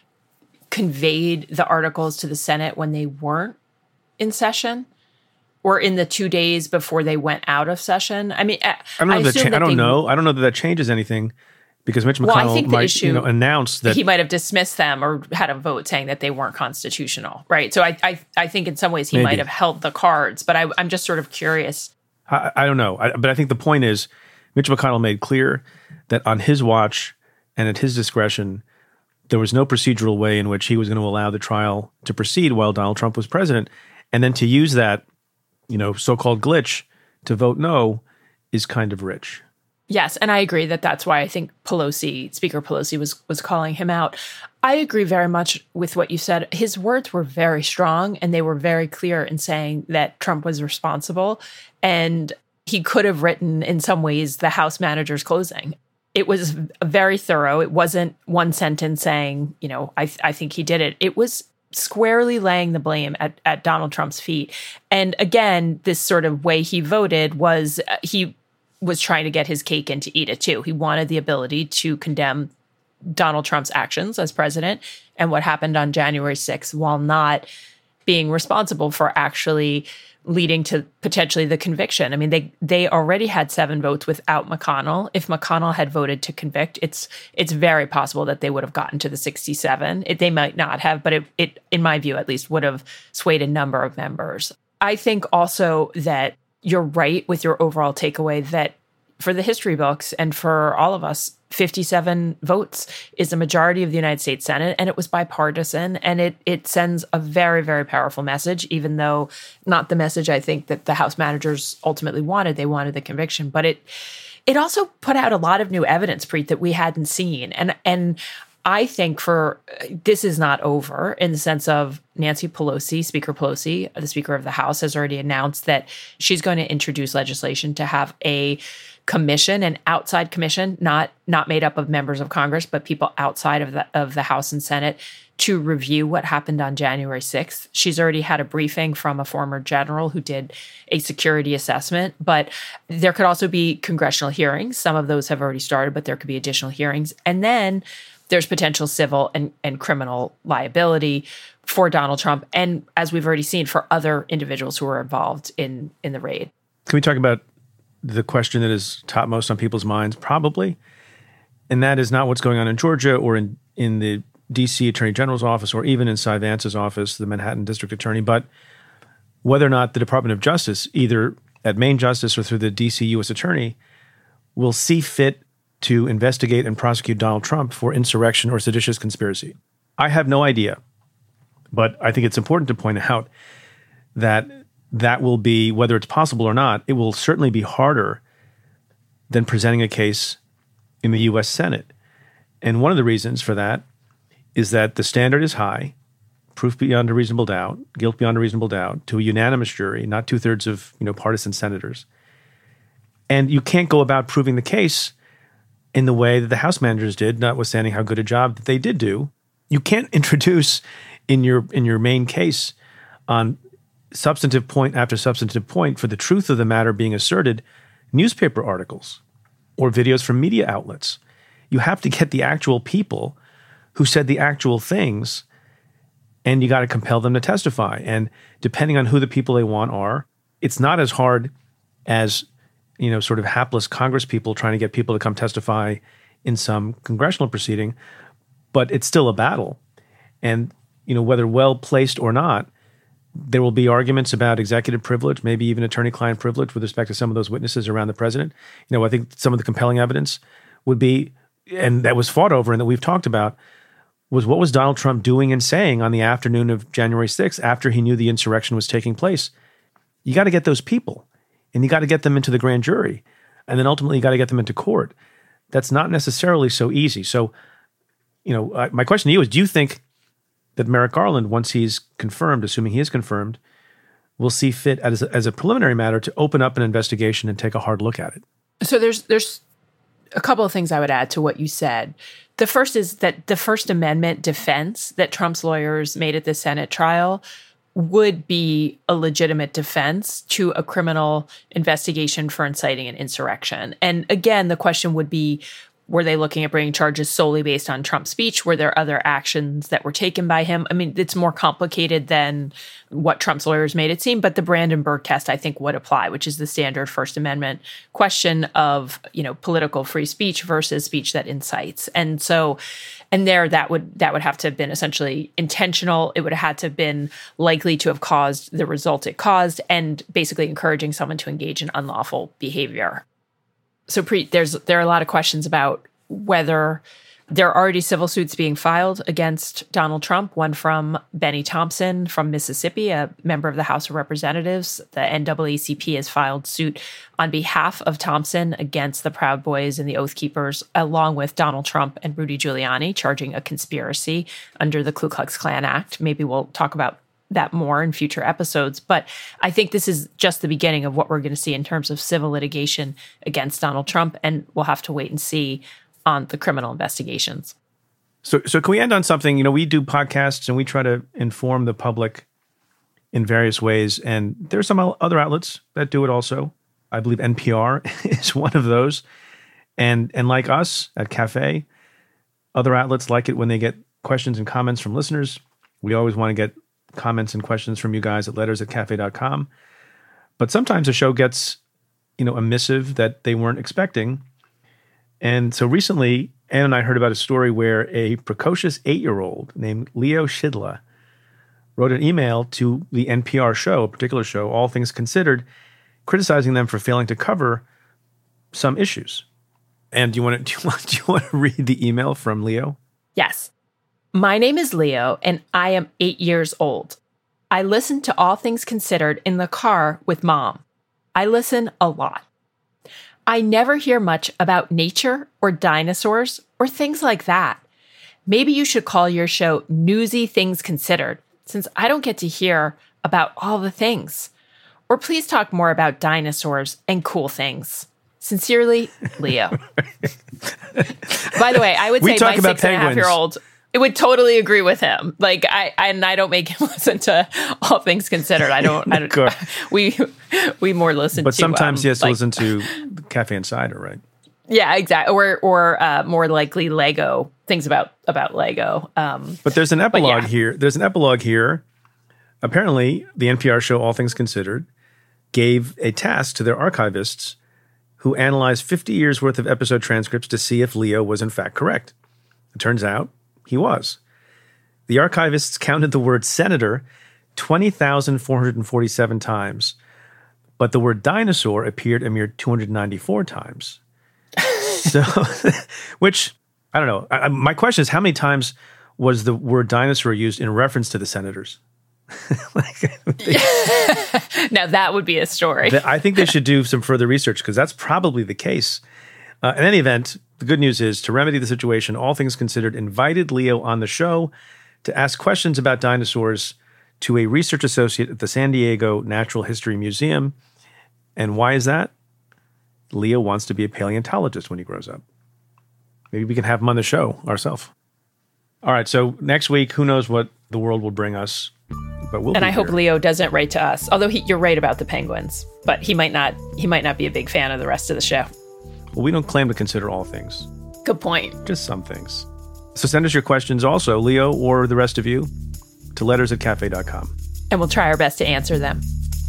conveyed the articles to the Senate when they weren't in session? Or in the 2 days before they went out of session? I mean, I don't know. I don't know that that changes anything, because Mitch McConnell might announce that he might have dismissed them or had a vote saying that they weren't constitutional, right? So I think in some ways he might have held the cards, but I'm just sort of curious. I don't know, but I think the point is Mitch McConnell made clear that on his watch and at his discretion, there was no procedural way in which he was going to allow the trial to proceed while Donald Trump was president, and then to use that so-called glitch to vote no is kind of rich. Yes, and I agree that's why I think Speaker Pelosi was calling him out. I agree very much with what you said. His words were very strong, and they were very clear in saying that Trump was responsible, and he could have written, in some ways, the House manager's closing. It was very thorough. It wasn't one sentence saying, I think he did it. It was squarely laying the blame at Donald Trump's feet. And again, this sort of way he voted was he was trying to get his cake and to eat it too. He wanted the ability to condemn Donald Trump's actions as president and what happened on January 6th while not being responsible for actually leading to potentially the conviction. I mean, they already had 7 votes without McConnell. If McConnell had voted to convict, it's very possible that they would have gotten to the 67. They might not have, but it, in my view, at least, would have swayed a number of members. I think also that you're right with your overall takeaway that for the history books and for all of us, 57 votes is the majority of the United States Senate, and it was bipartisan, and it sends a very, very powerful message, even though not the message I think that the House managers ultimately wanted. They wanted the conviction, but it also put out a lot of new evidence, Preet, that we hadn't seen. And I think this is not over in the sense of Nancy Pelosi, Speaker Pelosi, the Speaker of the House, has already announced that she's going to introduce legislation to have a commission, an outside commission, not made up of members of Congress, but people outside of the House and Senate, to review what happened on January 6th. She's already had a briefing from a former general who did a security assessment, but there could also be congressional hearings. Some of those have already started, but there could be additional hearings. And then there's potential civil and criminal liability for Donald Trump, and as we've already seen, for other individuals who were involved in the raid. Can we talk about the question that is topmost on people's minds, probably? And that is not what's going on in Georgia or in the D.C. Attorney General's office or even in Cy Vance's office, the Manhattan District Attorney, but whether or not the Department of Justice, either at Main Justice or through the D.C. U.S. Attorney, will see fit to investigate and prosecute Donald Trump for insurrection or seditious conspiracy. I have no idea, but I think it's important to point out that will be, whether it's possible or not, it will certainly be harder than presenting a case in the U.S. Senate. And one of the reasons for that is that the standard is high, proof beyond a reasonable doubt, guilt beyond a reasonable doubt, to a unanimous jury, not 2/3 of partisan senators. And you can't go about proving the case in the way that the House managers did, notwithstanding how good a job that they did do. You can't introduce in your main case on substantive point after substantive point for the truth of the matter being asserted newspaper articles or videos from media outlets. You have to get the actual people who said the actual things, and you got to compel them to testify. And depending on who the people they want are, it's not as hard as sort of hapless Congress people trying to get people to come testify in some congressional proceeding, but it's still a battle. And whether well placed or not, There will be arguments about executive privilege, maybe even attorney-client privilege with respect to some of those witnesses around the president. I think some of the compelling evidence would be, and that was fought over and that we've talked about, was what was Donald Trump doing and saying on the afternoon of January 6th after he knew the insurrection was taking place. You got to get those people, and you got to get them into the grand jury, and then ultimately you got to get them into court. That's not necessarily so easy. So, my question to you is, do you think that Merrick Garland, once he's confirmed, assuming he is confirmed, will see fit as a preliminary matter to open up an investigation and take a hard look at it? So there's a couple of things I would add to what you said. The first is that the First Amendment defense that Trump's lawyers made at the Senate trial would be a legitimate defense to a criminal investigation for inciting an insurrection. And again, the question would be, were they looking at bringing charges solely based on Trump's speech? Were there other actions that were taken by him? I mean, it's more complicated than what Trump's lawyers made it seem, but the Brandenburg test, I think, would apply, which is the standard First Amendment question of, political free speech versus speech that incites. And so, there that would have to have been essentially intentional. It would have had to have been likely to have caused the result it caused, and basically encouraging someone to engage in unlawful behavior. So, Preet, there are a lot of questions about whether there are already civil suits being filed against Donald Trump, one from Benny Thompson from Mississippi, a member of the House of Representatives. The NAACP has filed suit on behalf of Thompson against the Proud Boys and the Oath Keepers, along with Donald Trump and Rudy Giuliani, charging a conspiracy under the Ku Klux Klan Act. Maybe we'll talk about that more in future episodes. But I think this is just the beginning of what we're going to see in terms of civil litigation against Donald Trump, and we'll have to wait and see on the criminal investigations. So can we end on something? We do podcasts and we try to inform the public in various ways, and there's some other outlets that do it also. I believe NPR is one of those. And like us at Cafe, other outlets like it when they get questions and comments from listeners. We always want to get comments and questions from you guys at letters@cafe.com. But sometimes a show gets, a missive that they weren't expecting. And so recently, Ann and I heard about a story where a precocious 8-year-old named Leo Shidla wrote an email to the NPR show, a particular show, All Things Considered, criticizing them for failing to cover some issues. And do you want to read the email from Leo? Yes. My name is Leo, and I am 8 years old. I listen to All Things Considered in the car with Mom. I listen a lot. I never hear much about nature or dinosaurs or things like that. Maybe you should call your show Newsy Things Considered, since I don't get to hear about all the things. Or please talk more about dinosaurs and cool things. Sincerely, Leo. By the way, I would say my 6.5-year-old, it would totally agree with him. Like I don't make him listen to All Things Considered. I don't. We more listen. But to, sometimes he has to listen to Cafe Insider, right? Yeah, exactly. Or more likely Lego, things about Lego. But there's an epilogue here. There's an epilogue here. Apparently, the NPR show All Things Considered gave a task to their archivists who analyzed 50 years worth of episode transcripts to see if Leo was in fact correct. It turns out he was. The archivists counted the word senator 20,447 times, but the word dinosaur appeared a mere 294 times. So, which, I don't know. My question is, how many times was the word dinosaur used in reference to the senators? Now that would be a story. I think they should do some further research because that's probably the case. In any event, the good news is, to remedy the situation, All Things Considered invited Leo on the show to ask questions about dinosaurs to a research associate at the San Diego Natural History Museum. And why is that? Leo wants to be a paleontologist when he grows up. Maybe we can have him on the show ourselves. All right, so next week, who knows what the world will bring us. But we'll. And I hope Leo doesn't write to us. Although you're right about the penguins, but he might not be a big fan of the rest of the show. Well, we don't claim to consider all things. Good point. Just some things. So send us your questions also, Leo, or the rest of you, to letters@cafe.com. And we'll try our best to answer them.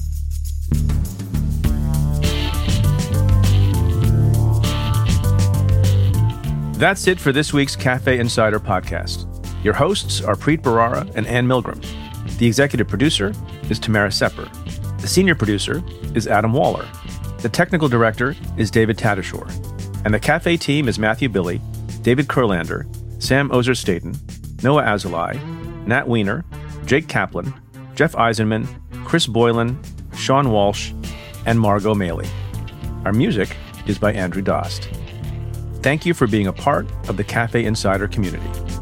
That's it for this week's Cafe Insider podcast. Your hosts are Preet Bharara and Ann Milgram. The executive producer is Tamara Sepper. The senior producer is Adam Waller. The technical director is David Tatasciore. And the Cafe team is Matthew Billy, David Kurlander, Sam Ozer-Staten, Noah Azulai, Nat Weiner, Jake Kaplan, Jeff Eisenman, Chris Boylan, Sean Walsh, and Margot Maley. Our music is by Andrew Dost. Thank you for being a part of the Cafe Insider community.